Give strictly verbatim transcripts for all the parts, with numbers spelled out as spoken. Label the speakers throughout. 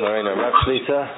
Speaker 1: Lorena Rapshlita.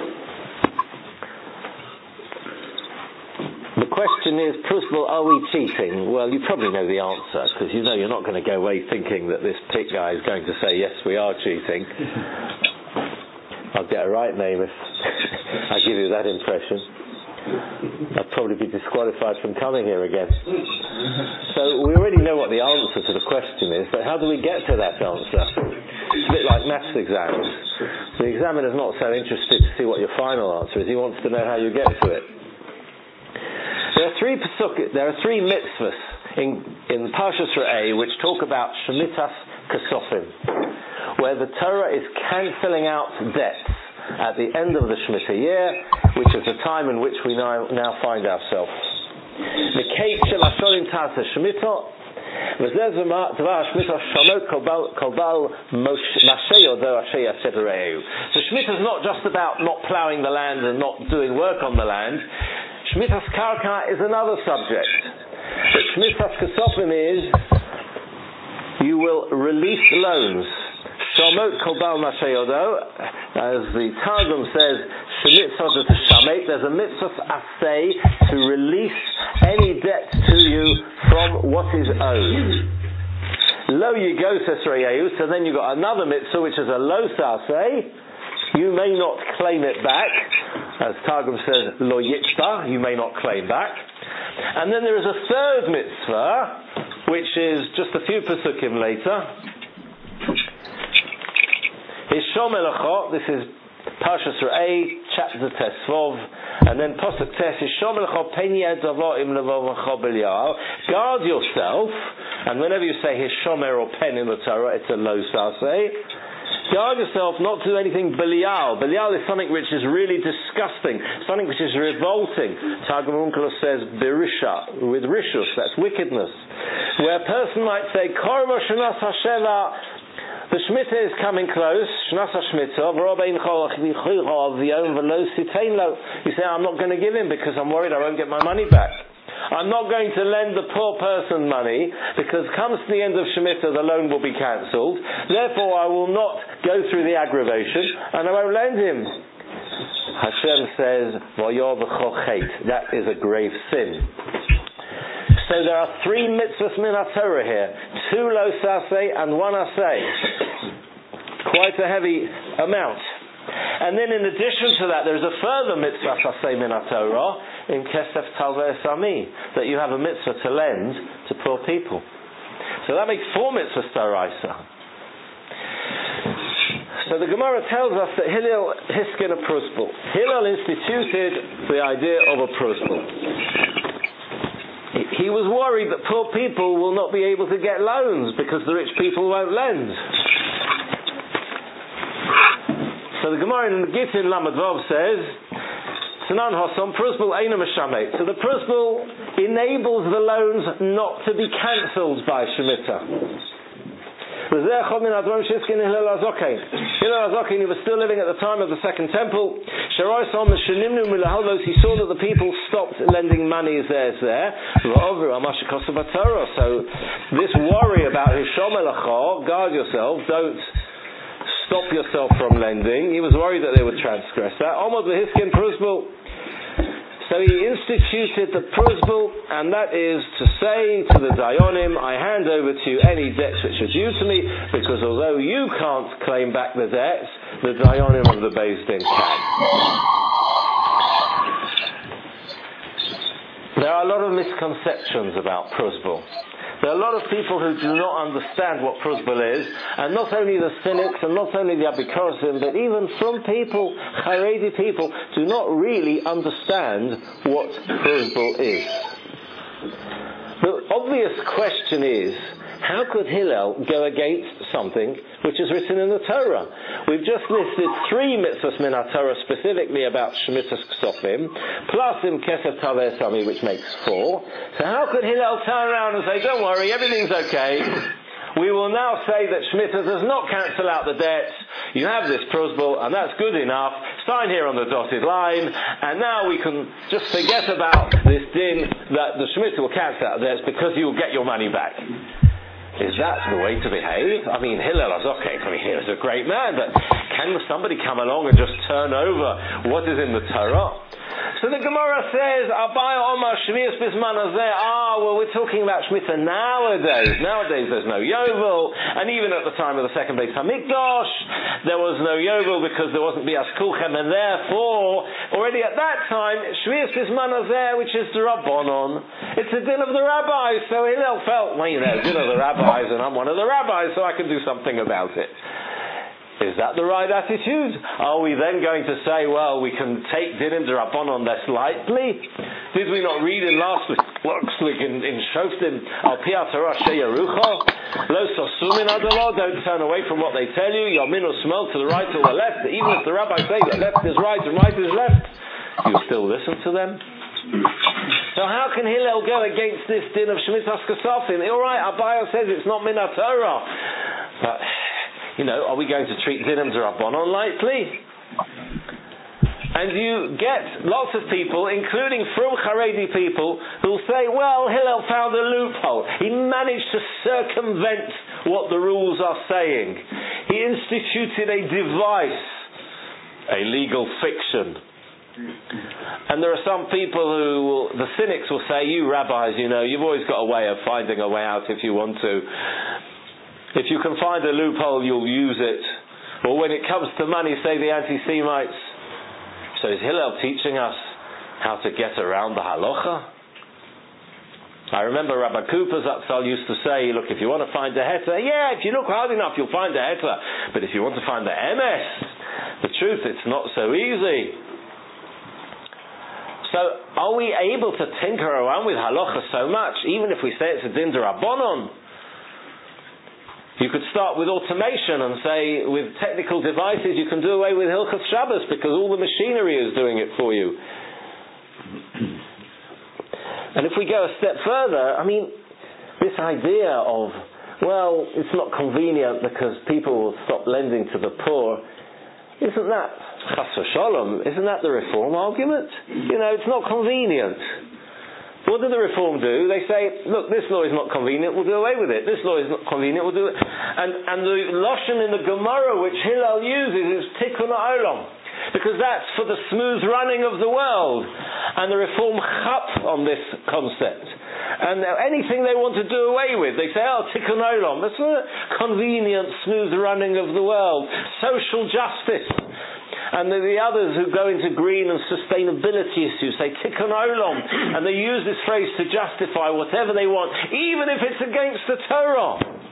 Speaker 1: The question is, Prusbul, are we cheating? Well, you probably know the answer, because you know you're not going to go away thinking that this pit guy is going to say, yes, we are cheating. I'll get a right name if I give you that impression. I'll probably be disqualified from coming here again. So we already know what the answer to the question is, but how do we get to that answer? It's a bit like maths exams. The examiner's not so interested to see what your final answer is, he wants to know how you get to it. There are three pasuk, there are three mitzvahs in, in Parshas Re'eh which talk about Shemitahs Kesofim, where the Torah is cancelling out debts at the end of the Shemitah year, which is the time in which we now, now find ourselves. Mikate shel ashorim ta'aseh Shemitah, v'zeh dvar Shemitah shamot kol bal masheh yodo asher yaseh b're'ehu. So Shemitah is not just about not ploughing the land and not doing work on the land. Shmitas Karka is another subject. But Shmitas Kesofim is, you will release loans. Shamot Kol Bal Mashay Yodo, as the Targum says, Shemitzvah to Shamet, there's a mitzvah asay to release any debt to you from what is owed. Lo Yigo says Re'ehu, so then you've got another mitzvah which is a lo saseh. You may not claim it back, as Targum says, lo yitzta, you may not claim back. And then there is a third mitzvah, which is just a few pesukim later. Hishom Elecho, this is Parshas Re'eh, chapter Tesvov, and then Pasuk Tes, Hishom Elecho pen yedavo im levovacho b'lial. Guard yourself, and whenever you say Hishomer or pen in the Torah, it's a lo saseh. Guard yourself not to do anything Belial. Belial is something which is really disgusting, something which is revolting. Targum Onkelos says Berisha, with Rishus, that's wickedness. Where a person might say, Korba Shnas HaSheva, the Shemitah is coming close, Shnas HaShemitah, you say, I'm not going to give him because I'm worried I won't get my money back. I'm not going to lend the poor person money because comes to the end of Shemitah the loan will be cancelled. Therefore I will not go through the aggravation and I won't lend him. Hashem says, that is a grave sin. So there are three mitzvahs min HaTorah here. Two lo saseh and one aseh. Quite a heavy amount. And then in addition to that, there's a further mitzvah saseh min HaTorah in Kesef Talveh Sami, that you have a mitzvah to lend to poor people. So that makes four mitzvahs d'oraisa. So the Gemara tells us that Hillel hiskin a prusbul. Hillel instituted the idea of a prusbul. He was worried that poor people will not be able to get loans because the rich people won't lend. So the Gemara in the Gittin Lamed Vav says, Sanan Hosom Prusbul Eina Meshamet. So the Prusbul enables the loans not to be cancelled by Shemitah. Hillel Azokin, he was still living at the time of the Second Temple. He saw that the people stopped lending money as theirs there. So this worry about Hishom Elacha, guard yourself, don't stop yourself from lending. He was worried that they would transgress that. Omod v'hiskin prusbul. So he instituted the prusbul, and that is to say to the dayanim, I hand over to you any debts which are due to me, because although you can't claim back the debts, the dayanim of the Beis Din can. There are a lot of misconceptions about prusbul. There are a lot of people who do not understand what prusbul is, and not only the cynics and not only the abikorasim, but even some people, Haredi people, do not really understand what prusbul is. The obvious question is, how could Hillel go against something which is written in the Torah? We've just listed three mitzvahs min HaTorah specifically about Shemitahs Kesofim, plus in Kesef Talveh Sami, which makes four. So how could Hillel turn around and say, don't worry, everything's okay. We will now say that Shemitah does not cancel out the debts. You have this prusbul, and that's good enough. Sign here on the dotted line, and now we can just forget about this din that the Shemitah will cancel out the debts because you will get your money back. Is that the way to behave? I mean, Hillel is okay. I mean, he was a great man, but can somebody come along and just turn over what is in the Torah? So the Gemara says, Abai Omar Shmiras Bisman Hazeh. Ah, well, we're talking about Shemitah nowadays. Nowadays there's no Yovel, and even at the time of the second Beis Hamikdash, there was no Yovel because there wasn't Bias Kulchem, and therefore, already at that time, Shmiras Bisman Hazeh, which is the Rabbanon, it's a din of the rabbis. So Hillel felt, well, you know, din of the rabbis, and I'm one of the rabbis, so I can do something about it. Is that the right attitude? Are we then going to say, well, we can take Dinim D'Rabbanan less lightly? Did we not read in last week, last week in, in Shoftim, Al Pi HaTorah She'Yerucha, Lo Sosumin Adalo, don't turn away from what they tell you, Yamin or Shmol, to the right or the left, even if the rabbis say that left is right and right is left, you still listen to them? So how can Hillel go against this din of Shemitah Kasafin? Alright, Abaya says it's not Min HaTorah, but you know, are we going to treat Dinim D'Rabbanan lightly? And you get lots of people, including Frum Haredi people, who will say, well, Hillel found a loophole. He managed to circumvent what the rules are saying. He instituted a device, a legal fiction. And there are some people who, will, the cynics will say, you rabbis, you know, you've always got a way of finding a way out if you want to. If you can find a loophole, you'll use it. Or when it comes to money, say the anti-Semites. So is Hillel teaching us how to get around the halacha? I remember Rabbi Cooper Zatzal used to say, look, if you want to find a heter, yeah, if you look hard enough, you'll find a heter. But if you want to find the M S, the truth, it's not so easy. So are we able to tinker around with halacha so much, even if we say it's a din d'Rabbanon? You could start with automation and say, with technical devices, you can do away with Hilchos Shabbos because all the machinery is doing it for you. And if we go a step further, I mean, this idea of, well, it's not convenient because people will stop lending to the poor, isn't that, chas v'sholom, isn't that the reform argument? You know, it's not convenient. What do the reform do? They say, look, this law is not convenient, we'll do away with it. This law is not convenient, we'll do it. And, and the Lashon in the Gemara, which Hillel uses, is tikkun ha'olam. Because that's for the smooth running of the world. And the reform chap on this concept. And anything they want to do away with, they say, oh, tikkun ha'olam. That's a convenient, smooth running of the world. Social justice. And the, the others who go into green and sustainability issues say tikkun olam, and they use this phrase to justify whatever they want, even if it's against the Torah.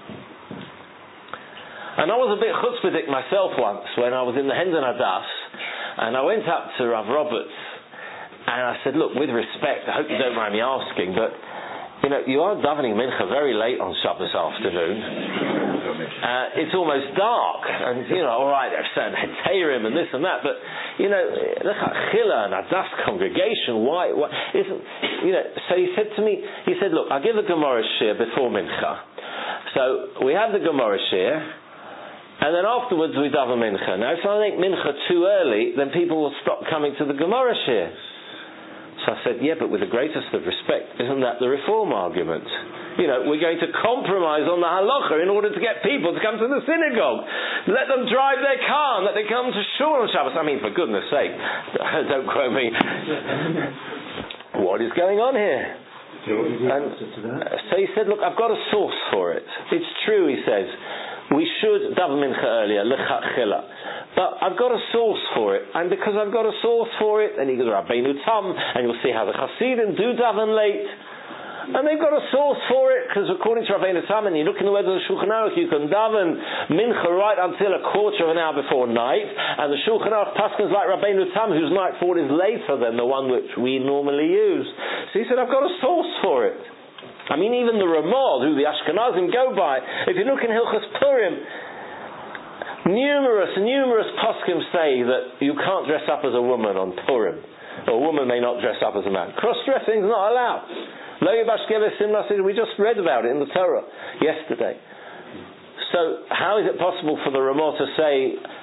Speaker 1: And I was a bit chutzpahdik myself once when I was in the Hendon Hadass, and I went up to Rav Roberts and I said, look, with respect, I hope you don't mind me asking, but you know, you are davening mincha very late on Shabbos afternoon. Uh, it's almost dark, and you know, all right, there's certain heterim and this and that, but you know, look at Chila and Hadass congregation. Why, why isn't you know? So he said to me, he said, look, I'll give a Gemara shir before mincha. So we have the Gemara shir, and then afterwards we daven mincha. Now, if I make mincha too early, then people will stop coming to the Gemara shir. So I said, yeah, but with the greatest of respect, isn't that the reform argument? You know, we're going to compromise on the halacha in order to get people to come to the synagogue. Let them drive their car and let them come to shul on Shabbos. I mean, for goodness sake, don't quote me. What is going on here? And so he said, look, I've got a source for it. It's true, he says. We should daven mincha earlier, l'chachila. But I've got a source for it. And because I've got a source for it, and he goes, Rabbeinu Tam, and you'll see how the Hasidim do daven late. And they've got a source for it, because according to Rabbeinu Tam, and you look in the words of the Shulchan Aruch, you can daven mincha right until a quarter of an hour before night, and the Shulchan Aruch paskins like Rabbeinu Tam, whose nightfall is later than the one which we normally use. So he said, I've got a source for it. I mean, even the Ramah, who the Ashkenazim go by, if you look in Hilchos Purim, numerous, numerous poskim say that you can't dress up as a woman on Purim. Or a woman may not dress up as a man. Cross-dressing is not allowed. We just read about it in the Torah yesterday. So how is it possible for the Ramah to say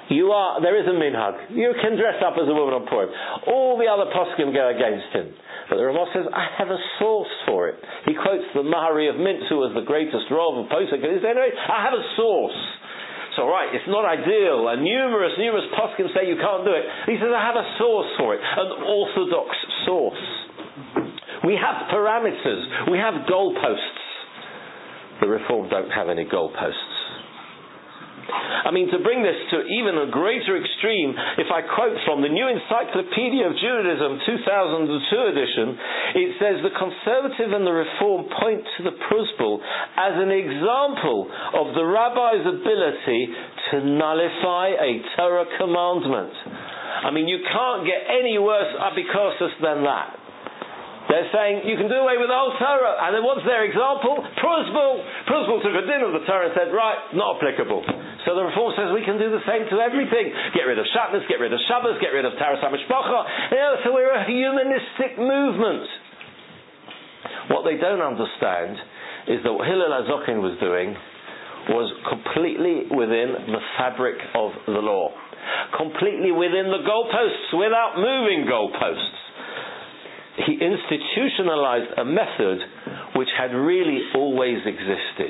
Speaker 1: You are, there is a minhag. You can dress up as a woman on Purim. All the other poskim go against him. But the Ramah says, I have a source for it. He quotes the Mahari of Mintz, who was the greatest Rav of Posek, and he said, anyway, I have a source. So right, it's not ideal, and numerous, numerous poskim say you can't do it. He says, I have a source for it, an orthodox source. We have parameters, we have goalposts. The Reform don't have any goalposts. I mean, to bring this to even a greater extreme, if I quote from the New Encyclopedia of Judaism, two thousand two edition, it says the conservative and the Reform point to the Prusbul as an example of the rabbi's ability to nullify a Torah commandment. I mean, you can't get any worse abikosus than that. They're saying you can do away with the whole Torah, and then what's their example? Prusbul. Prusbul took a din of the Torah and said, right, not applicable. So the Reform says we can do the same to everything. Get rid of Shatnez, get rid of Shabbos, get rid of Taras HaMishpacha. You know, so we're a humanistic movement. What they don't understand is that what Hillel HaZokin was doing was completely within the fabric of the law. Completely within the goalposts, without moving goalposts. He institutionalized a method which had really always existed.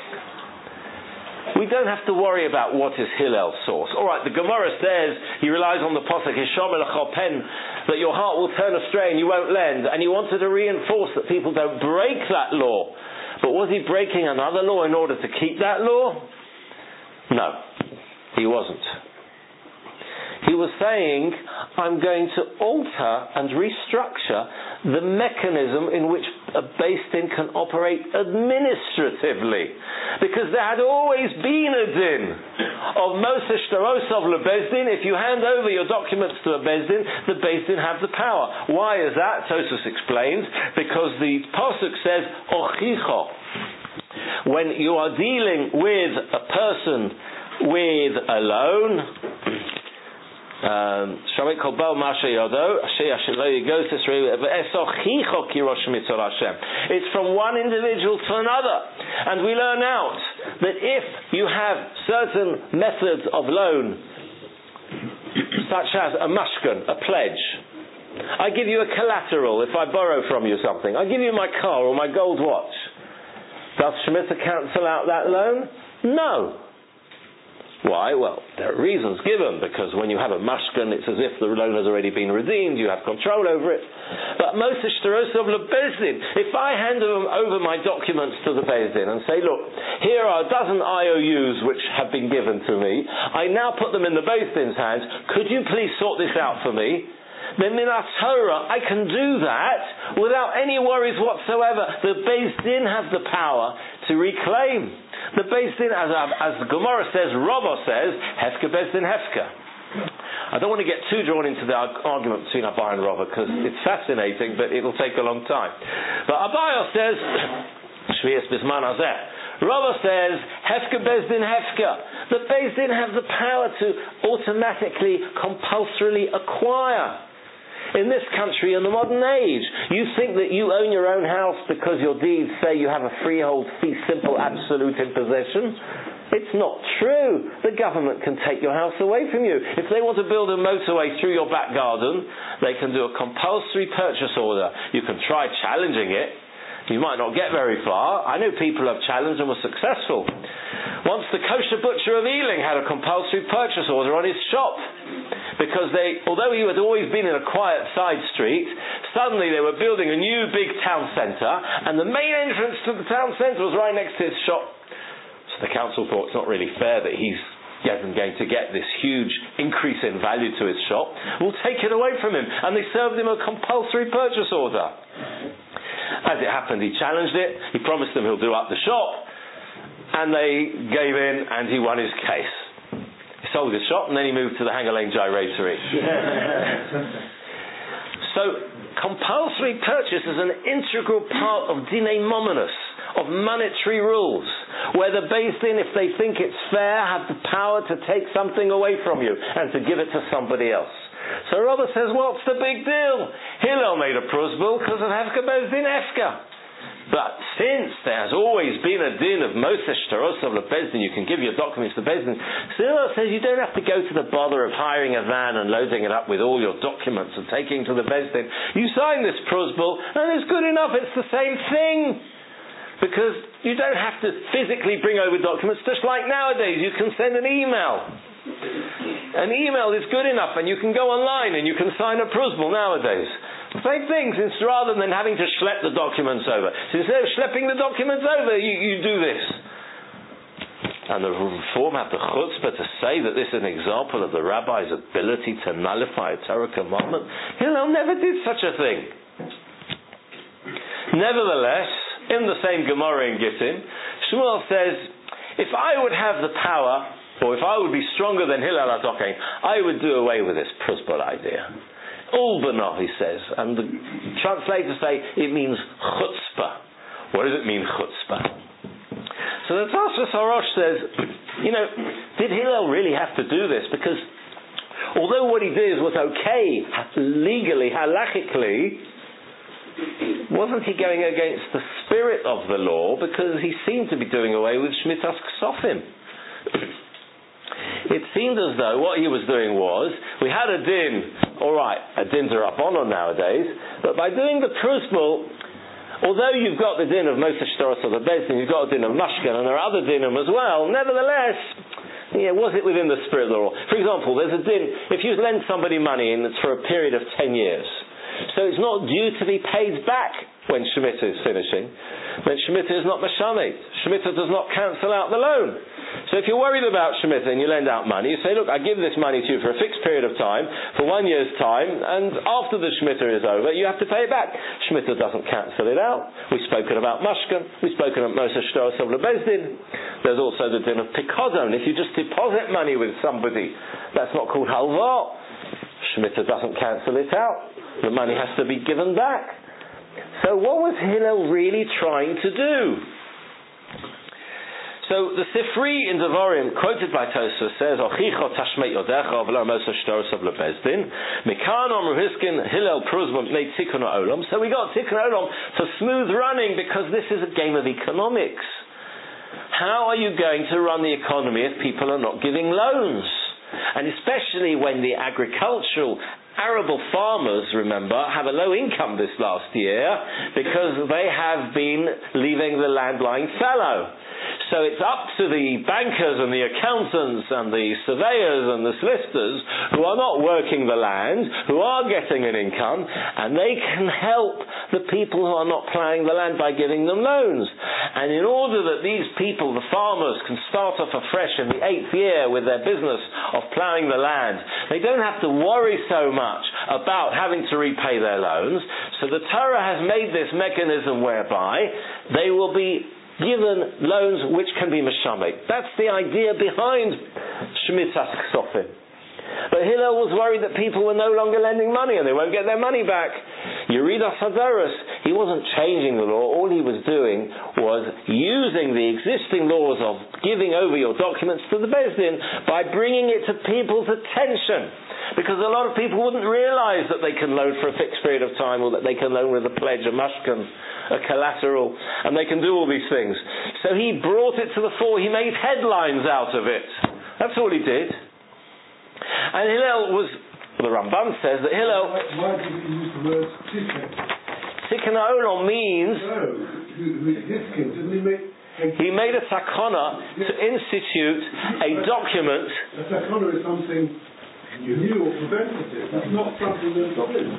Speaker 1: We don't have to worry about what is Hillel's source. Alright, the Gemara says he relies on the Pasuk, Hisham el pen, that your heart will turn astray and you won't lend, and he wanted to reinforce that people don't break that law. But was he breaking another law in order to keep that law? No, he wasn't. He was saying, I'm going to alter and restructure the mechanism in which a Beis Din can operate administratively. Because there had always been a din of Moshe Shtarosov leBeis Din. If you hand over your documents to a Beis Din, the Beis Din have the power. Why is that? Tosfos explains, because the Pasuk says, Ochicho. When you are dealing with a person with a loan, Um, it's from one individual to another, and we learn out that if you have certain methods of loan, such as a mashkan, a pledge, I give you a collateral if I borrow from you something, I give you my car or my gold watch, does Shemitah cancel out that loan? No. Why? Well, there are reasons given, because when you have a mashkan, it's as if the loan has already been redeemed, you have control over it. But Moshe Shtarosov leBeis Din, if I hand over my documents to the Beis Din and say, look, here are a dozen I O Us which have been given to me, I now put them in the Beis Din's hands, could you please sort this out for me? Then in our Torah, I can do that without any worries whatsoever. The Beis Din have the power to reclaim. The Beis Din, as, as the Gemara says, Rava says, Hefka Beis Din Hefka. I don't want to get too drawn into the argument between Abai and Rava, because it's fascinating, but it'll take a long time. But Abai says, Shvius Bisman Hazeh. Rava says, Hefka Beis Din Hefka. The Beis Din have the power to automatically, compulsorily acquire. In this country, in the modern age, you think that you own your own house because your deeds say you have a freehold, fee simple, absolute in possession. It's not true. The government can take your house away from you. If they want to build a motorway through your back garden, they can do a compulsory purchase order. You can try challenging it. You might not get very far. I know people have challenged and were successful. Once the kosher butcher of Ealing had a compulsory purchase order on his shop, because they, although he had always been in a quiet side street, suddenly they were building a new big town centre, and the main entrance to the town centre was right next to his shop. So the council thought it's not really fair that he's he isn't going to get this huge increase in value to his shop. We'll take it away from him. And they served him a compulsory purchase order. As it happened, he challenged it. He promised them he'll do up the shop. And they gave in, and he won his case. He sold his shop, and then he moved to the Hanger Lane Gyratory. So, compulsory purchase is an integral part of Dinei Mominus, of monetary rules, where the Beis Din, if they think it's fair, have the power to take something away from you and to give it to somebody else. So Robert says, what's the big deal? Hillel made a Prusbul because of Hefka Beis Din Hefka. But since there has always been a din of Moshe Shtarosov LeBezdin, you can give your documents to Bezdin. So Hillel says you don't have to go to the bother of hiring a van and loading it up with all your documents and taking to the Bezdin. You sign this prusbul and it's good enough, it's the same thing. Because you don't have to physically bring over documents, just like nowadays you can send an email. An email is good enough and you can go online and you can sign a prusbul nowadays. Same thing, since rather than having to schlep the documents over, so instead of schlepping the documents over, you, you do this. And the Reform have the chutzpah to say that this is an example of the rabbi's ability to nullify a Torah commandment. Hillel never did such a thing. Nevertheless, in the same Gemara in Gittin, Shmuel says, if I would have the power, or if I would be stronger than Hillel HaDokein, I would do away with this prusbul idea. Ulbana, he says, and the translators say it means chutzpah. What does it mean, chutzpah? So the Tosfos HaRosh says, you know, did Hillel really have to do this? Because although what he did was okay, legally, halachically, wasn't he going against the spirit of the law? Because he seemed to be doing away with Shmitas Ksofim. It seemed as though what he was doing was, we had a din, alright, a din to Rabbanon nowadays, but by doing the prusbul, although you've got the din of Moshe Shtarosov LeBezdin, you've got a din of Mashkan, and there are other dinim as well, nevertheless, yeah, was it within the spirit of the law? For example, there's a din, if you lend somebody money and it's for a period of ten years, so it's not due to be paid back when Shemitah is finishing, then Shemitah is not Mashameh. Shemitah does not cancel out the loan. So if you're worried about Shemitah and you lend out money, you say, look, I give this money to you for a fixed period of time, for one year's time, and after the Shemitah is over, you have to pay it back. Shemitah doesn't cancel it out. We've spoken about Mashkan. We've spoken about Moshe Shtarosov LeBezdin. There's also the din of Pikodon. If you just deposit money with somebody, that's not called halva. Shemitah doesn't cancel it out. The money has to be given back. So what was Hillel really trying to do? So the Sifri in Devarim, quoted by Tosfos, says, "Ochicho tashmei yodecha v'lo Moshe Shtarosov LeBezdin mikan omru hiskin Hillel prusbul made tikkun ha'olam." So we got tikkun ha'olam for smooth running because this is a game of economics. How are you going to run the economy if people are not giving loans? And especially when the agricultural arable farmers, remember, have a low income this last year because they have been leaving the land lying fallow. So it's up to the bankers and the accountants and the surveyors and the solicitors who are not working the land, who are getting an income, and they can help the people who are not ploughing the land by giving them loans. And in order that these people, the farmers, can start off afresh in the eighth year with their business of ploughing the land, they don't have to worry so much about having to repay their loans. So the Torah has made this mechanism whereby they will be given loans which can be meshameh. That's the idea behind Shmitas Ksofim. But Hillel was worried that people were no longer lending money and they won't get their money back. Yeridas Hadaros, he wasn't changing the law. All he was doing was using the existing laws of giving over your documents to the Bezdin by bringing it to people's attention. Because a lot of people wouldn't realise that they can loan for a fixed period of time, or that they can loan with a pledge, a mashkan, a collateral, and they can do all these things. So he brought it to the fore. He made headlines out of it. That's all he did. And Hillel was, well, the Ramban says that Hillel...
Speaker 2: Why, why did he use the word tikkun?
Speaker 1: Tikkun ha'olam means...
Speaker 2: No, Hiskin, didn't he make...
Speaker 1: He made a takana to institute a document...
Speaker 2: A takana is something... new or preventative. That's not something that's obvious.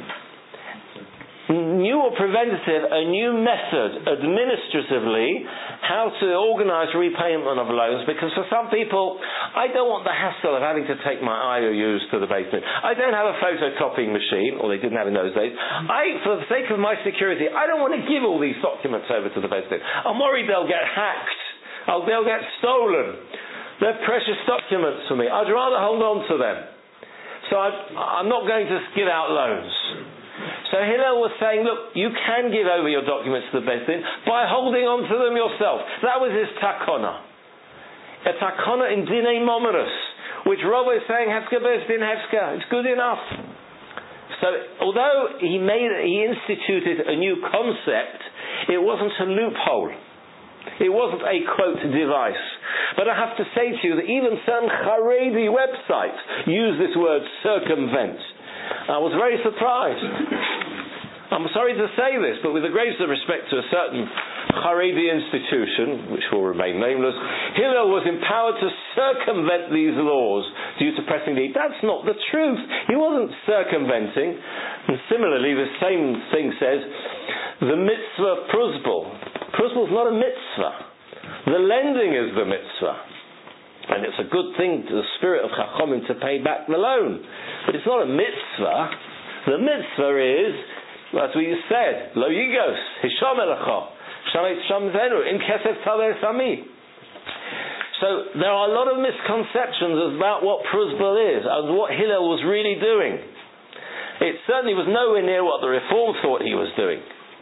Speaker 1: New or preventative, a new method administratively how to organise repayment of loans, because for some people, I don't want the hassle of having to take my I O Us to the basement. I don't have a photocopying machine, or they didn't have in those days. I, for the sake of my security, I don't want to give all these documents over to the basement. I'm worried they'll get hacked. I'll, they'll get stolen. They're precious documents for me. I'd rather hold on to them. So I, I'm not going to give out loans. So Hillel was saying, look, you can give over your documents to the Bezdin by holding on to them yourself. That was his takona. A takona in Dinei Momerus, which Rob is saying, Hefka Bezdin Hefka, it's good enough. So although he made, he instituted a new concept, It wasn't a loophole. It wasn't a quote device. But I have to say to you that even certain Haredi websites use this word circumvent. I was very surprised. I'm sorry to say this, but with the greatest of respect to a certain Haredi institution, which will remain nameless, Hillel was empowered to circumvent these laws due to pressing need. That's not the truth. He wasn't circumventing. And similarly, the same thing says, the mitzvah of Pruzbul. Pruzbul is not a mitzvah. The lending is the mitzvah. And it's a good thing to the spirit of Chachomim to pay back the loan. But it's not a mitzvah. The mitzvah is, as we said, lo yigos, hisham elacho, shamet sham zenu, in kesef taver sami. So there are a lot of misconceptions about what Pruzbul is and what Hillel was really doing. It certainly was nowhere near what the Reform thought he was doing.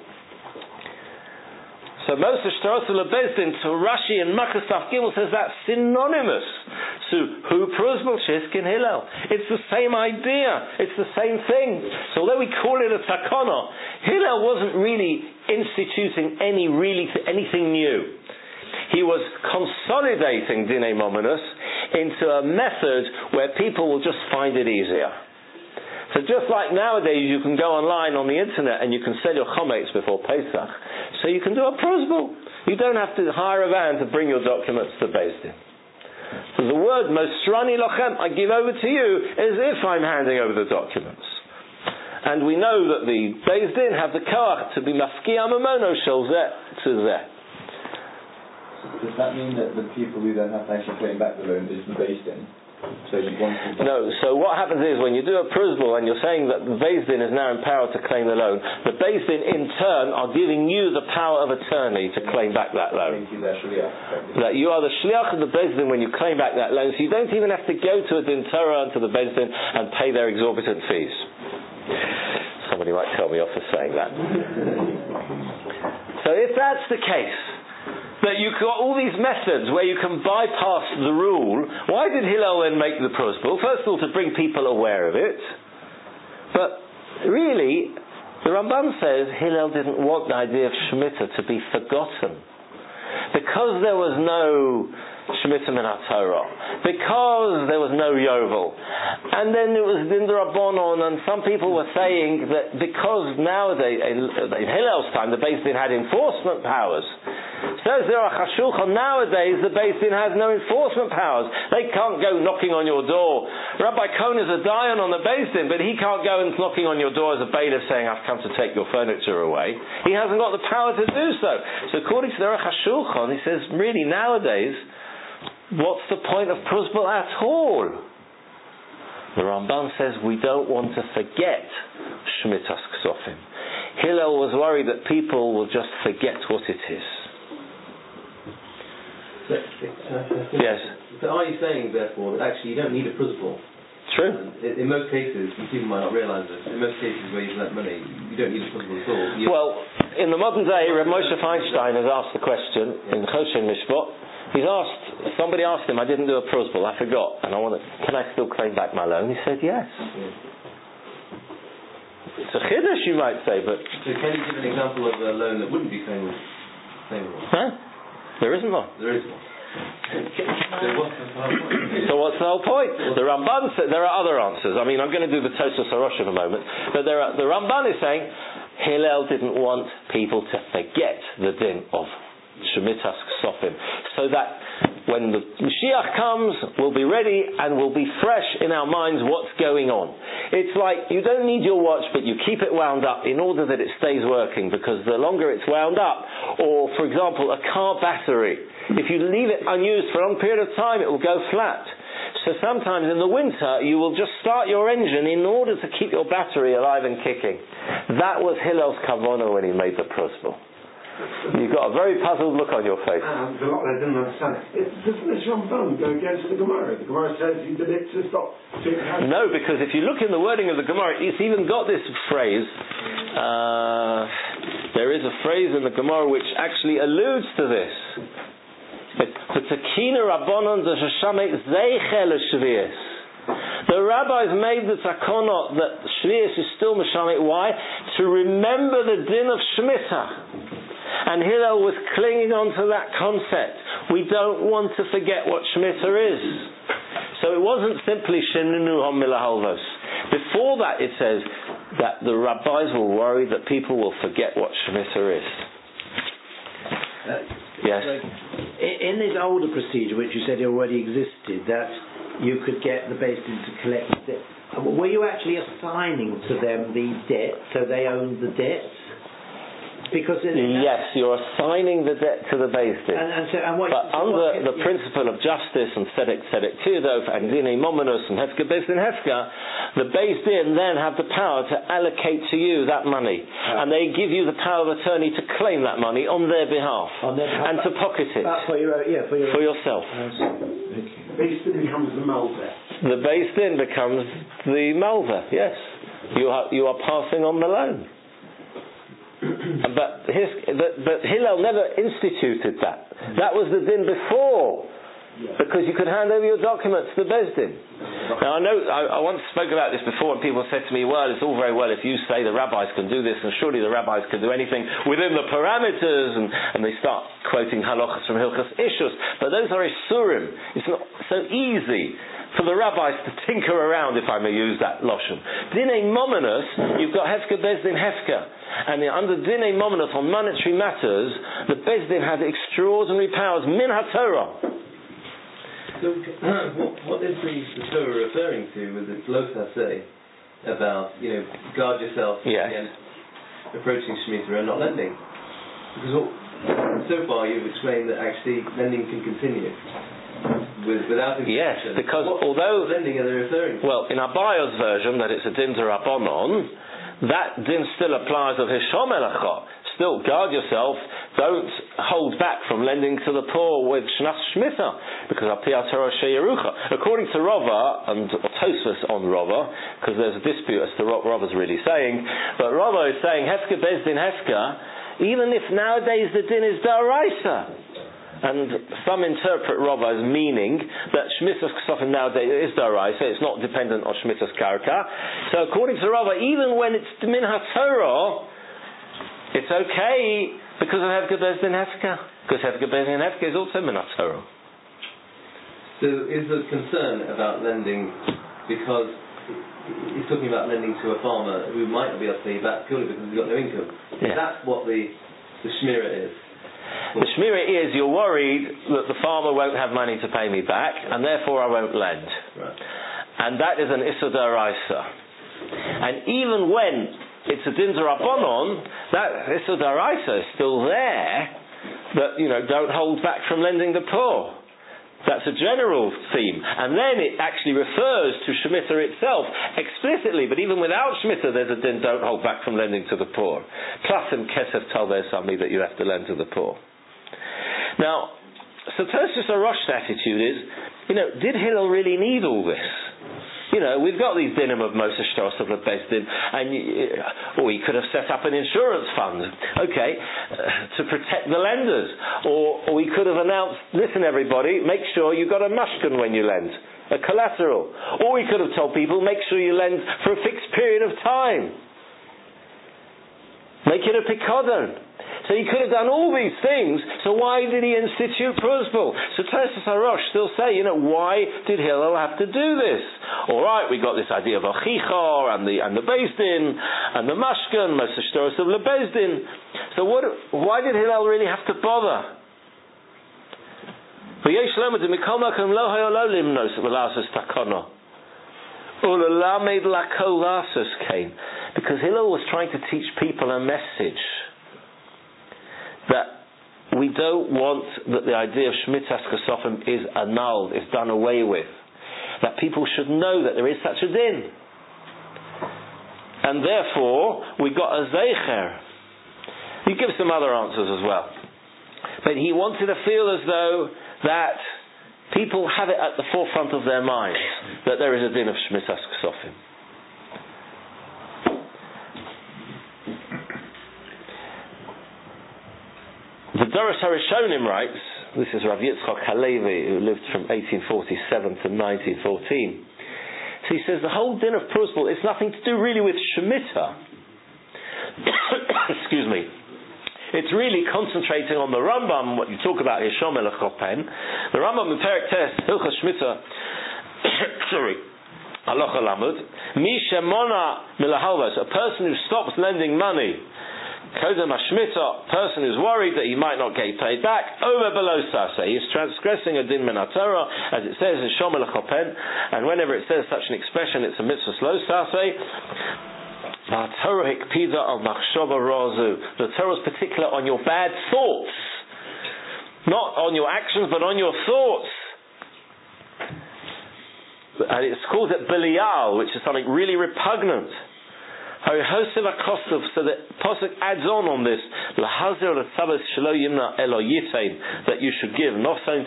Speaker 1: So Moshe Shtarosel Bezdin to Rashi and Makkos Taf Gimel says that's synonymous to Hu Pruzbul Shiskin Hillel. It's the same idea. It's the same thing. So although we call it a takana, Hillel wasn't really instituting any really anything new. He was consolidating Dinei Mominus into a method where people will just find it easier. So just like nowadays you can go online on the internet and you can sell your chometz before Pesach, so you can do a Pruzbul. You don't have to hire a van to bring your documents to Beis Din. So the word Mosrani Lochem, I give over to you as if I'm handing over the documents. And we know that the Beis Din have the koach to be mafkiya mamono shel zeh to zeh.
Speaker 3: Does that mean that the people who then have to actually claim back the loan is the Beis Din? So you want to...
Speaker 1: No, so what happens is when you do a Pruzbul and you're saying that the Beis Din is now empowered to claim the loan, the Beis Din in turn are giving you the power of attorney to claim back that loan. That you are the shliach of the Beis Din when you claim back that loan, so you don't even have to go to a Din Torah and to the Beis Din and pay their exorbitant fees. Somebody might tell me off for saying that. So if that's the case, that you've got all these methods where you can bypass the rule, why did Hillel then make the Pruzbul? First of all, to bring people aware of it. But really, the Ramban says Hillel didn't want the idea of Shemitah to be forgotten. Because there was no Shemitah min HaTorah, because there was no Yovel, and then it was Din D'Rabbanan, and some people were saying that because nowadays, in Hillel's time, the Beis Din had enforcement powers. Says there are Chashulchan, nowadays the Beis Din has no enforcement powers. They can't go knocking on your door. Rabbi Cohn is a dayan on the Beis Din, but he can't go and knocking on your door as a bailiff saying, I've come to take your furniture away. He hasn't got the power to do so. So according to the Aruch HaShulchan, he says, really nowadays, what's the point of Pruzbul at all? The Ramban says we don't want to forget Shmitas Ksofim. Hillel was worried that people will just forget what it is.
Speaker 4: So, uh,
Speaker 1: yes.
Speaker 4: So are you saying, therefore, that actually you don't need a Pruzbul?
Speaker 1: True.
Speaker 4: In, in most cases, people might not realise this, in most cases where you lend money, you don't need a Pruzbul at all. You
Speaker 1: well, in the modern day, Rav Moshe Feinstein has asked the question in Choshen Mishpot. He's asked, somebody asked him, I didn't do a Pruzbul, I forgot, and I want to, can I still claim back my loan? He said yes. Yeah. It's a chiddush, you might say, but...
Speaker 4: So can you give an example of a loan that wouldn't be claimable? claimable?
Speaker 1: Huh? There isn't one.
Speaker 4: There is one. So what's the whole point?
Speaker 1: So what's the whole point? The Ramban said, there are other answers. I mean, I'm going to do the Tosfos Harosh in a moment, but there are, the Ramban is saying Hillel didn't want people to forget the din of Shemitas Ksofim, so that when the Mashiach comes, we'll be ready and we'll be fresh in our minds what's going on. It's like you don't need your watch, but you keep it wound up in order that it stays working, because the longer it's wound up, or for example a car battery, if you leave it unused for a long period of time, it will go flat. So sometimes in the winter you will just start your engine in order to keep your battery alive and kicking. That was Hillel's kavanah when he made the Pruzbul. You've got a very puzzled look on your face.
Speaker 2: Um, there's a lot I didn't understand. It, doesn't this Ramban go against the Gemara? The Gemara says he did it to stop.
Speaker 1: No, because if you look in the wording of the Gemara, it's even got this phrase. Uh, there is a phrase in the Gemara which actually alludes to this. The rabbis made the takana that Shvius is still Meshamit. Why? To remember the din of Shemitah. And Hillel was clinging on to that concept. We don't want to forget what Shemitah is. So it wasn't simply Shininu HaMilahalvos. Before that it says that the rabbis were worried that people will forget what Shemitah is.
Speaker 5: Uh,
Speaker 1: Yes.
Speaker 5: In this older procedure, which you said already existed, that you could get the Beis Din to collect the debt, were you actually assigning to them the debt, so they owned the debt? Because
Speaker 1: yes, you're assigning the debt to the Beis Din.
Speaker 5: And, and so, and what,
Speaker 1: but
Speaker 5: so
Speaker 1: under
Speaker 5: what,
Speaker 1: the
Speaker 5: yeah. principle
Speaker 1: principle of justice and tzedek tzedek tirdof and dinei mominus and hefka Beis Din hefka, the Beis Din then have the power to allocate to you that money,
Speaker 5: oh.
Speaker 1: and they give you the power of attorney to claim that money on their behalf,
Speaker 5: on their behalf
Speaker 1: and to pocket it
Speaker 5: for, your, yeah, for, your,
Speaker 1: for yourself.
Speaker 5: Okay.
Speaker 2: The Beis Din becomes the malveh.
Speaker 1: The Beis Din becomes the malveh. Yes, you are you are passing on the loan. But, his, but, but Hillel never instituted that. That was the din before, because you could hand over your documents to the Beis Din. Now I know I, I once spoke about this before, and people said to me, "Well, it's all very well if you say the rabbis can do this, and surely the rabbis can do anything within the parameters." And, and they start quoting halachas from Hilchos Ishus, but those are isurim. It's not so easy for the rabbis to tinker around, if I may use that loshon. Dinei mominus, you've got hefka Beis Din hefka, and under dinei mominus on monetary matters, the Beis Din had extraordinary powers min haTorah.
Speaker 4: So, what, what is the, the Torah referring to with its lo say about, you know, guard yourself
Speaker 1: Yes.
Speaker 4: against approaching Shemitah and not lending? Because what, so far you've explained that actually lending can continue. With, without
Speaker 1: Yes, because
Speaker 4: what
Speaker 1: although
Speaker 4: lending are they referring to?
Speaker 1: well, in Abaya's version that it's a din d'Rabbanon, that din still applies of Hisham Elacha. Still, guard yourself. Don't hold back from lending to the poor with Shnas Shmita, because Apiyat Torah Sheyerucha. According to Rava and Tosfos on Rava, because there's a dispute as to what Rava's really saying, but Rava is saying Hefka Beis Din Hefka, even if nowadays the din is Daraisa. And some interpret Rava as meaning that Shmitas Ksofim nowadays is Daraisa, it's not dependent on Shmitas Karka. So according to Rava, even when it's Min HaTorah, it's okay because of Hefka Beis Din Hefka. Because Hefka Beis Din Hefka is also Min HaTorah.
Speaker 4: So is the concern about lending because he's talking about lending to a farmer who might not be able to pay you back purely because he's got no income?
Speaker 1: Yeah.
Speaker 4: That's what the, the Shmira is.
Speaker 1: The Shmira is you're worried that the farmer won't have money to pay me back, and therefore I won't lend.
Speaker 4: Right.
Speaker 1: And that is an Issa Daraisa. And even when it's a Din D'Rabbanon, that Issa Daraisa is still there, that, you know, don't hold back from lending the poor. That's a general theme. And then it actually refers to Shemitah itself explicitly, but even without Shemitah there's a din, don't hold back from lending to the poor. Plus in Kesef Talveh Sami that you have to lend to the poor. Now, so Tosfos Arosh's attitude is, you know, did Hillel really need all this? You know, we've got these dinim of Moshe Shtos of the Beis Din, and or he could have set up an insurance fund, okay, uh, to protect the lenders, or, or he could have announced, listen everybody, make sure you've got a mashkan when you lend, a collateral, or he could have told people, make sure you lend for a fixed period of time, make it a pikodon. So he could have done all these things, so why did he institute Pruzbul? So Tosfos Arosh still say, you know, why did Hillel have to do this? Alright, we got this idea of Achicha, and the and the Beis Din, and the Mashkan, Moshe Shtos of the Beis Din. So what, why did Hillel really have to bother? Because Hillel was trying to teach people a message that we don't want that the idea of Shmitas Kesofim is annulled, is done away with. That people should know that there is such a din. And therefore, we got a Zeicher. He gives some other answers as well. But he wanted to feel as though that people have it at the forefront of their minds, that there is a din of Shmitas Kesofim. The Doros HaRishonim writes, this is Rav Yitzchak Halevi, who lived from eighteen forty-seven to nineteen fourteen. So he says the whole din of Pruzbul is nothing to do really with Shemitah. Excuse me. it's really concentrating on the Rambam, what you talk about here, Shom Melech Chopen. The Rambam in Perek Tes, Hilchos Shmita, sorry, Halacha Lamud, Mi Shemona Milahalvos, a person who stops lending money, Kodem HaShmita, person who's worried that he might not get paid back, over below Sase, he's transgressing a din min HaTorah, as it says in Shom Melech Chopen, and whenever it says such an expression, it's a mitzvah lo Sase. The Torah is particular on your bad thoughts, not on your actions, but on your thoughts. And it's called it Belial, which is something really repugnant. So the Pasuk adds on on this, that you should give,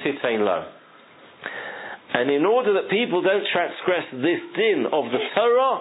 Speaker 1: and in order that people don't transgress this din of the Torah,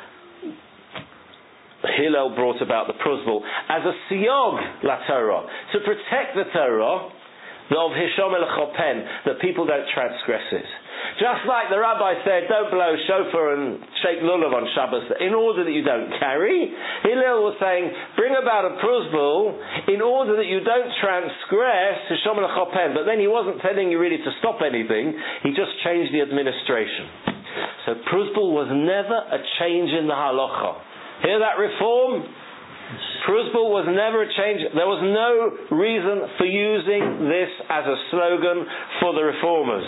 Speaker 1: Hillel brought about the Pruzbul as a siyog la Torah, to protect the Torah of Hisham el Chopen, that people don't transgress it. Just like the rabbi said, don't blow shofar and shake lulav on Shabbos in order that you don't carry, Hillel was saying, bring about a Pruzbul in order that you don't transgress Hisham el Chopen. But then he wasn't telling you really to stop anything, he just changed the administration. So Pruzbul was never a change in the halacha. Hear that reform? Pruzbul was never a change. There was no reason for using this as a slogan for the reformers.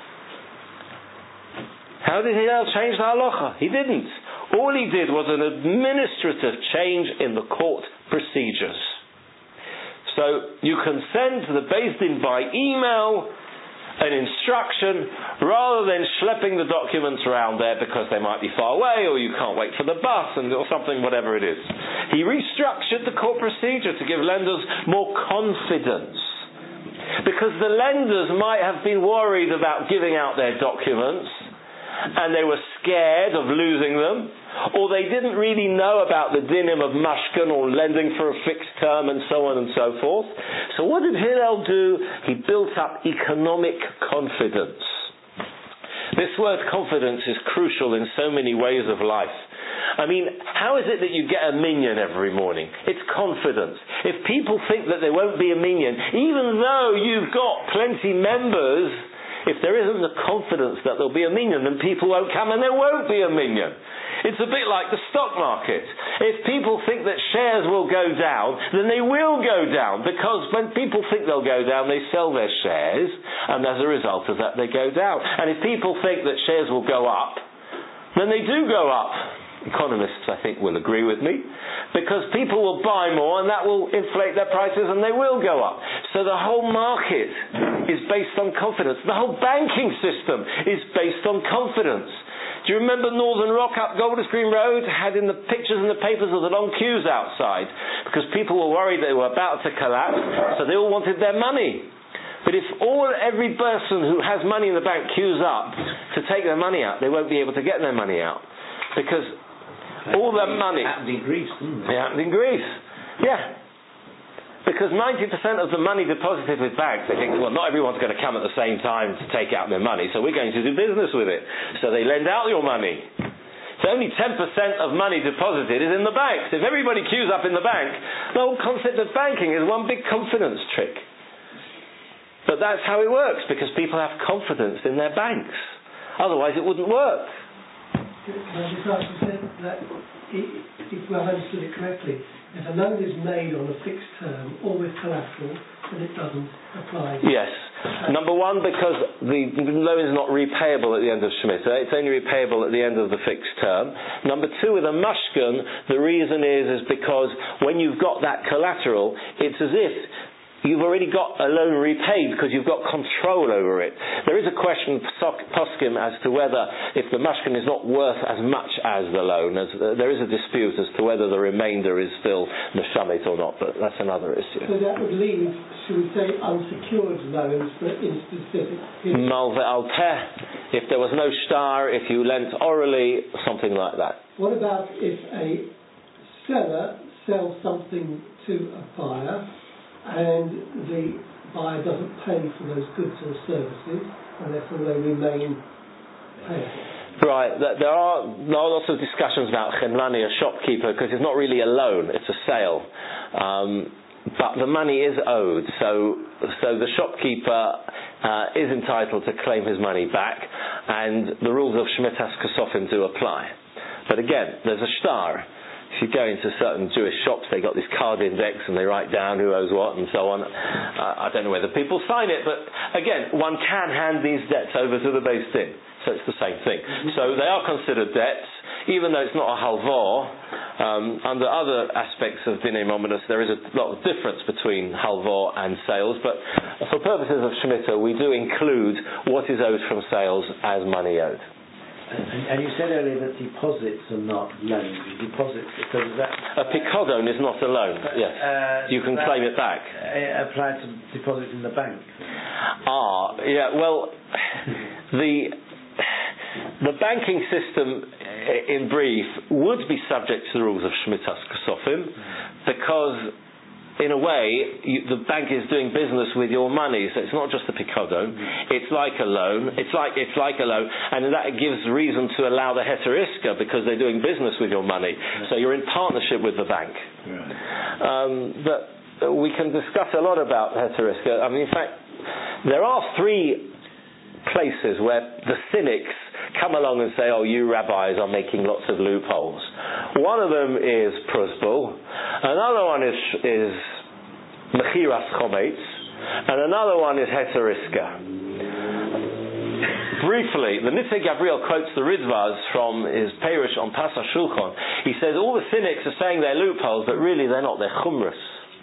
Speaker 1: How did Hillel change the halacha? He didn't. All he did was an administrative change in the court procedures. So you can send to the Beis Din by email an instruction rather than schlepping the documents around there because they might be far away or you can't wait for the bus and or something, whatever it is. He restructured the court procedure to give lenders more confidence, because the lenders might have been worried about giving out their documents and they were scared of losing them, or they didn't really know about the dinim of mashkan or lending for a fixed term and so on and so forth. So what did Hillel do? He built up economic confidence. This word confidence is crucial in so many ways of life. I mean, how is it that you get a minyan every morning? It's confidence. If people think that there won't be a minyan, even though you've got plenty members, if there isn't the confidence that there'll be a minyan, then people won't come and there won't be a minyan. It's a bit like the stock market. If people think that shares will go down, then they will go down, because when people think they'll go down, they sell their shares, and as a result of that, they go down. And if people think that shares will go up, then they do go up. Economists, I think, will agree with me, because people will buy more and that will inflate their prices and they will go up. So the whole market is based on confidence. The whole banking system is based on confidence. Do you remember Northern Rock up Golders Green Road had in the pictures in the papers of the long queues outside because people were worried they were about to collapse, so they all wanted their money. But if all every person who has money in the bank queues up to take their money out, they won't be able to get their money out, because all that money...
Speaker 5: It happened in Greece, didn't it?
Speaker 1: It happened in Greece. Yeah. Because ninety percent of the money deposited with banks, they think, well, not everyone's going to come at the same time to take out their money, so we're going to do business with it. So they lend out your money. So only ten percent of money deposited is in the banks. If everybody queues up in the bank, the whole concept of banking is one big confidence trick. But that's how it works, because people have confidence in their banks. Otherwise it wouldn't work.
Speaker 6: Can I just ask you that, if I've understood it correctly, if a loan is made on a fixed term or with collateral, then it doesn't apply?
Speaker 1: Yes. Number one, because the loan is not repayable at the end of Shemitah. It's only repayable at the end of the fixed term. Number two, with a mashkan, the reason is, is because when you've got that collateral, it's as if you've already got a loan repaid because you've got control over it. There is a question, poskim, as to whether, if the mashkan is not worth as much as the loan, as uh, there is a dispute as to whether the remainder is still meshamet or not, but that's another issue.
Speaker 6: So that would leave, should we say, unsecured loans for in specific periods?
Speaker 1: Malve al peh, if there was no shtar, if you lent orally, something like that.
Speaker 6: What about if a seller sells something to a buyer and the buyer doesn't pay for those goods or services, and therefore they remain payable?
Speaker 1: Right, there are, there are lots of discussions about chemlani, a shopkeeper, because it's not really a loan, it's a sale. Um, but the money is owed, so so the shopkeeper uh, is entitled to claim his money back, and the rules of Shmitas Kasofim do apply. But again, there's a shtar. If you go into certain Jewish shops, they got this card index and they write down who owes what and so on. Uh, I don't know whether people sign it, but again, one can hand these debts over to the Beis Din, so it's the same thing. Mm-hmm. So they are considered debts, even though it's not a halvor. Um, under other aspects of Dinei Mominus, there is a lot of difference between halvor and sales, but for purposes of Shemitah, we do include what is owed from sales as money owed.
Speaker 5: And, and you said earlier that deposits are not loans. Deposits, so is that...
Speaker 1: A picodon is not a loan, uh, yes. Uh, you can claim it back.
Speaker 5: Uh, apply to deposits in the bank?
Speaker 1: Ah, yeah, well, the... The banking system, in brief, would be subject to the rules of Shmitas Kasofim, because, in a way, you, the bank is doing business with your money, so it's not just a picodon. It's like a loan. It's like it's like a loan, and that gives reason to allow the heteriska because they're doing business with your money. So you're in partnership with the bank. Um, but we can discuss a lot about heteriska. I mean, in fact, there are three places where the cynics come along and say, oh, you rabbis are making lots of loopholes. One of them is Prusbul, another one is is Mechiras Chometz, and another one is Heteriska. Briefly, the Nitzei Gabriel quotes the Rizvaz from his Perush on Pasach Shulchan. He says all the cynics are saying they're loopholes, but really they're not, they're chumras.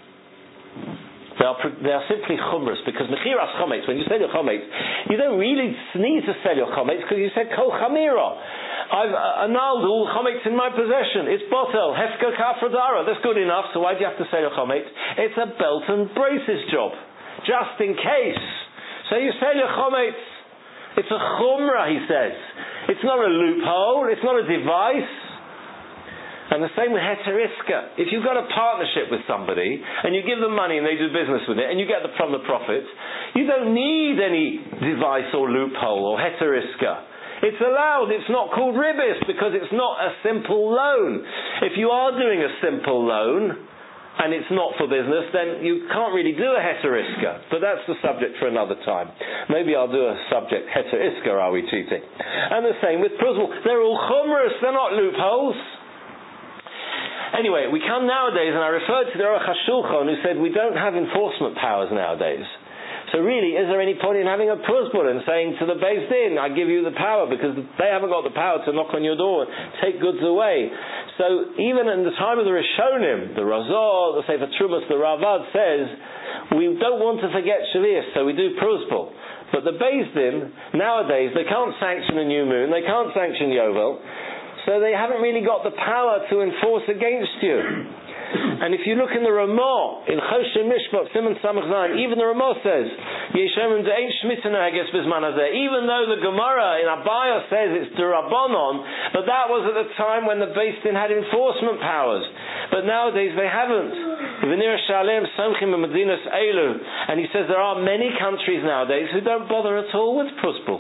Speaker 1: They are, they are simply chumras, because mechiras chometz, when you sell your chometz, you don't really need to sell your chometz because you said kol chamira. I've uh, annulled all chometz in my possession. It's botel, hefka kafradara. That's good enough, so why do you have to sell your chometz? It's a belt and braces job, just in case. So you sell your chometz. It's a chumrah, he says. It's not a loophole, it's not a device. And the same with heteriska. If you've got a partnership with somebody and you give them money and they do business with it and you get the, from the profits, you don't need any device or loophole or heteriska. It's allowed. It's not called ribis because it's not a simple loan. If you are doing a simple loan and it's not for business, then you can't really do a heteriska. But that's the subject for another time. Maybe I'll do a subject, heteriska, are we cheating? And the same with prusbul. They're all chumras. They're not loopholes. Anyway, we come nowadays, and I referred to the Aruch HaShulchan, who said we don't have enforcement powers nowadays. So really, is there any point in having a prusbul and saying to the Beis Din, I give you the power, because they haven't got the power to knock on your door and take goods away. So even in the time of the Rishonim, the Razor, the Sefer Trumas, the Ravad says, we don't want to forget Shavuos, so we do prusbul. But the Beis Din, nowadays, they can't sanction a new moon, they can't sanction Yovel, so they haven't really got the power to enforce against you. And if you look in the Ramah, in Choshen Mishpat, Simon Samach Zayin, even the Ramah says, Yeshemim de'ein shmita noheges bizman hazeh. Even though the Gemara in Abaya says it's D'Rabbanon, but that was at the time when the Beis Din had enforcement powers. But nowadays they haven't. V'nir shalem samchim b'medinas elu. And he says there are many countries nowadays who don't bother at all with prusbul.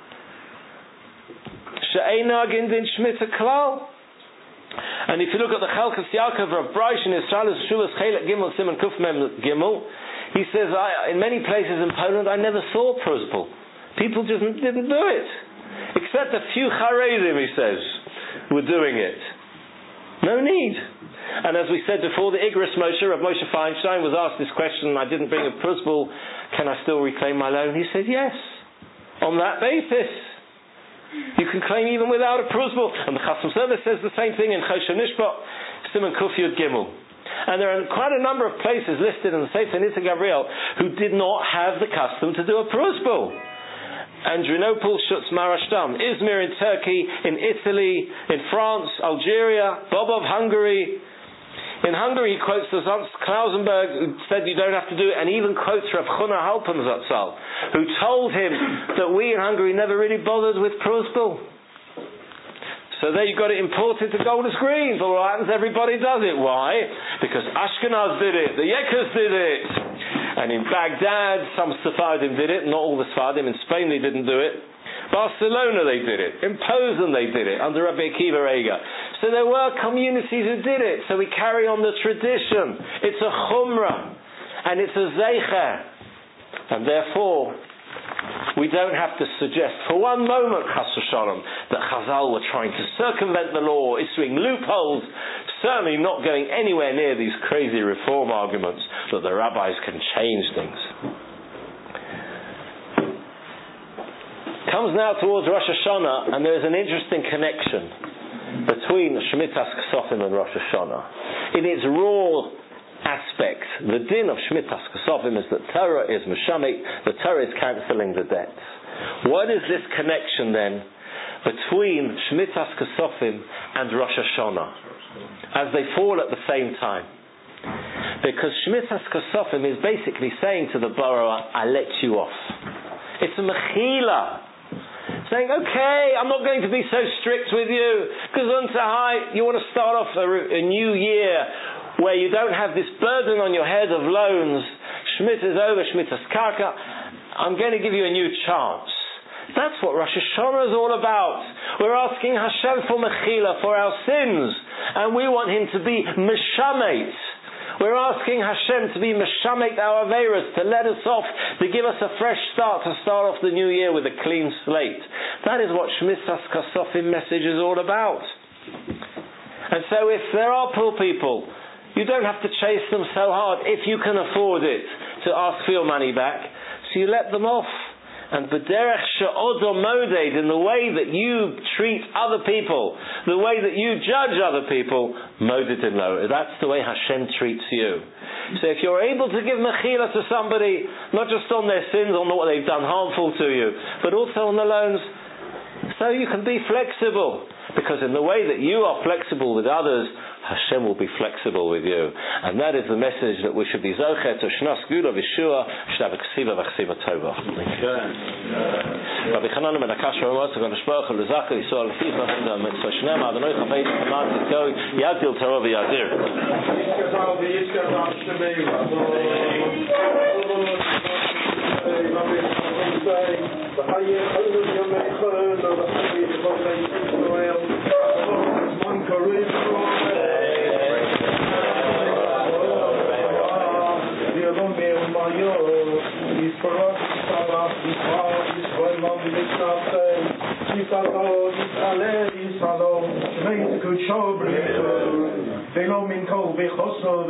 Speaker 1: And if you look at the Chalkas Yaakov of Braish in Israel Shuvas Chelek Gimel Simon Kuf Mem Gimel, he says I, in many places in Poland I never saw prusbul. People just didn't do it, except a few Charedim, he says, were doing it. No need. And as we said before, the Igros Moshe, Rav Moshe Feinstein, was asked this question: I didn't bring a prusbul, can I still reclaim my loan? He said yes, on that basis. You can claim even without a prusbul. And the Chasam Sofer says the same thing in Choshen Mishpat, Simon Kuf Yud Gimel. And there are quite a number of places listed in the Sefer Nitzei Gabriel who did not have the custom to do a prusbul. Andrinopol, Shutz Marashtam, Izmir in Turkey, in Italy, in France, Algeria, Bobov, Hungary. In Hungary, he quotes the Zanz Klausenberg, who said you don't have to do it, and he even quotes Rav Chuna Halpern Zatzal, who told him that we in Hungary never really bothered with prusbul. So there you got it imported to Golders Green. But what happens? Everybody does it. Why? Because Ashkenaz did it, the Yekkers did it, and in Baghdad, some Sephardim did it. Not all the Sephardim. In Spain, they didn't do it. Barcelona they did it. In Posen they did it under Rabbi Akiva Eiger. So there were communities who did it. So we carry on the tradition. It's a chumrah and it's a zeicher, and therefore we don't have to suggest for one moment, Chas v'Shalom, that Chazal were trying to circumvent the law, issuing loopholes, certainly not going anywhere near these crazy reform arguments that the rabbis can change things. Comes now towards Rosh Hashanah, and there's an interesting connection between Shmitas Kesofim and Rosh Hashanah. In its raw aspect, the din of Shmitas Kesofim is that Torah is Meshamik, the Torah is cancelling the debts. What is this connection then between Shmitas Kesofim and Rosh Hashanah, as they fall at the same time? Because Shmitas Kesofim is basically saying to the borrower, I let you off. It's a mechila. Saying, okay, I'm not going to be so strict with you, because you want to start off a, a new year where you don't have this burden on your head of loans. Shmit is over, Shmitas Karka. I'm going to give you a new chance. That's what Rosh Hashanah is all about. We're asking Hashem for mechila, for our sins, and we want Him to be meshameit. We're asking Hashem to be meshameit our averos, to let us off, to give us a fresh start, to start off the new year with a clean slate. That is what Shmitas Kesofim message is all about. And so if there are poor people, you don't have to chase them so hard if you can afford it to ask for your money back. So you let them off. And b'derech she'odo moded, in the way that you treat other people, the way that you judge other people, moded in lo. That's the way Hashem treats you. So if you're able to give mechila to somebody, not just on their sins, on what they've done harmful to you, but also on the loans, so you can be flexible. Because in the way that you are flexible with others, Hashem will be flexible with you. And that is the message that we should be zocher to Shnas Gula V'Shua Shtav Ksiva V'Ksiva Tova. Rabbi Chanan ben Akash Ramot HaKadosh Baruch Hu L'Zachar Yisrael L'Fiz Nachem D'Amitzvah Shnei Adonai Chavei T'Chaman T'Tko Yagdil Torah V'Yadir.
Speaker 2: They don't mean